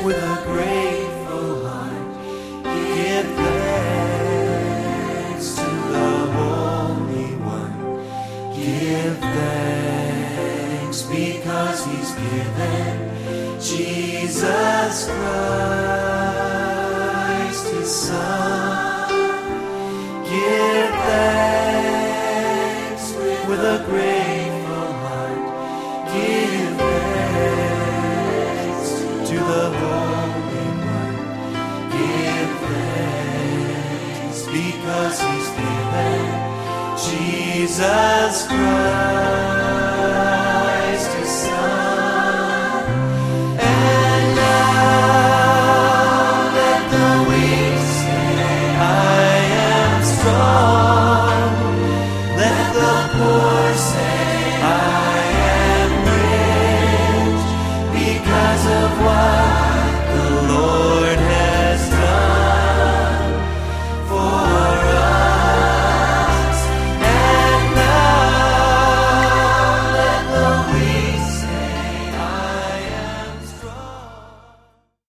with a grateful heart. Give thanks to the Holy One. Give thanks because He's given Jesus Christ, His Son. Give thanks with a grateful heart. Give thanks to the Holy One. Give thanks because He's given Jesus Christ.